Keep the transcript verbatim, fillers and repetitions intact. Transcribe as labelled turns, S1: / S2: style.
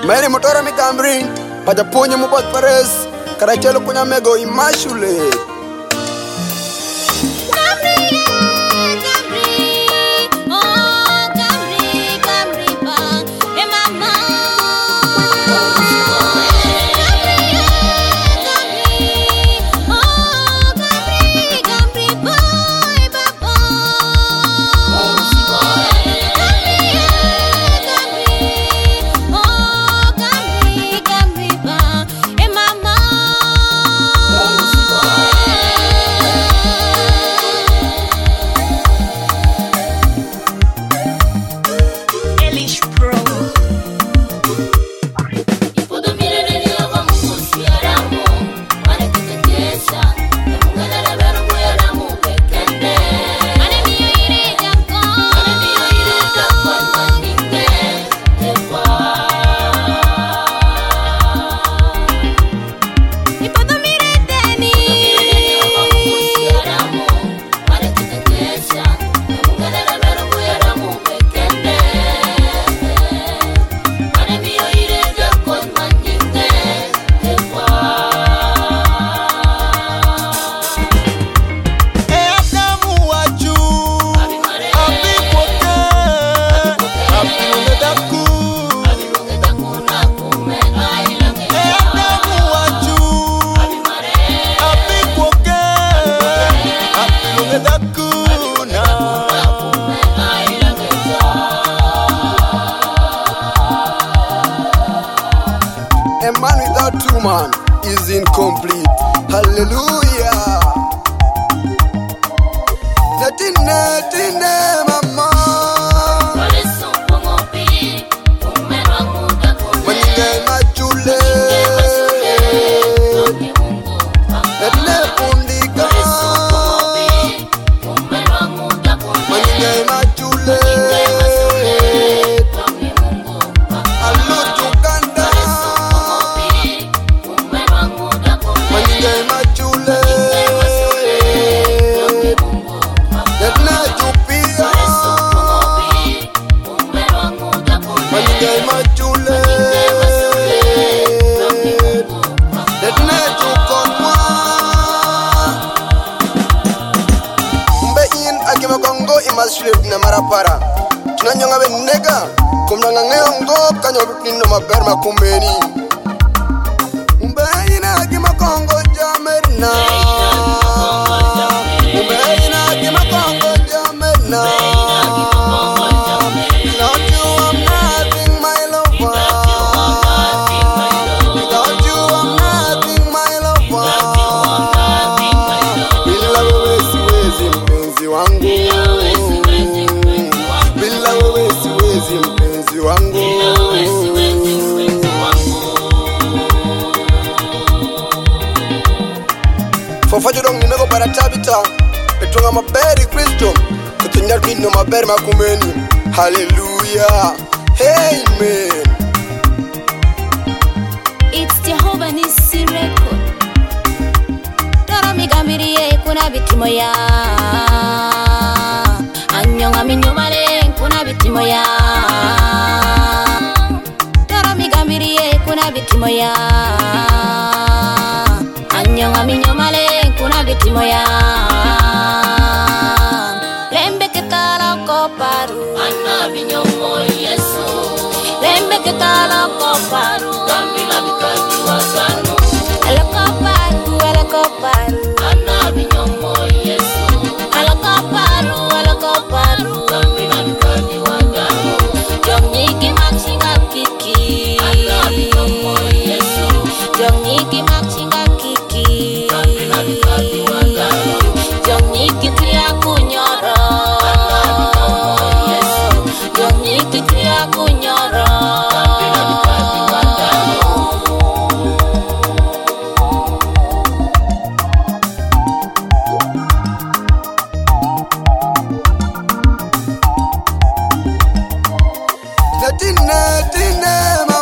S1: Mary motora mi gambri pada punye mu bot pares karachelo kunya mego immaculate. A man without two man is incomplete. Hallelujah. Natine, natine, mama. Maninge machule. Natine pundika. Maninge machule. Na marapara tunanyonga benega kumnanga ngeyongo kanyo bitino maber makumbeni umbeina gima kongo jamerna umbeina gima kongo jamerna without you I'm nothing my lover without you I'm nothing my lover bila wewe siwezi mpenzi wangu mpenzi wangu Fofajo dong nimeko para tabita Petonga maberi Kristo Kutunya dino maberi makumeni Hallelujah Amen.
S2: It's Jehovah Nissi record Dora migambiriye kuna bitimo ya Anyonga minyumale kuna bitimo ya Dora migambiriye kuna bitimo ya Anyonga minyumale kuna bitimo ya Lembe ketala koparu Anna binyomo Yesu Lembe ketala koparu Gambila bikaji wasanu Ala koparu, ala koparu Anna binyomo Yesu Ala koparu, ala koparu Gambila bikaji waganu Jongiki machinga kiki Anna binyomo Yesu Jongiki machinga kiki Gambila bikaji waganu Jongiki tuya kunyoro Anna binyomo Yesu Jongiki tuya kunyoro
S1: Natine, natine,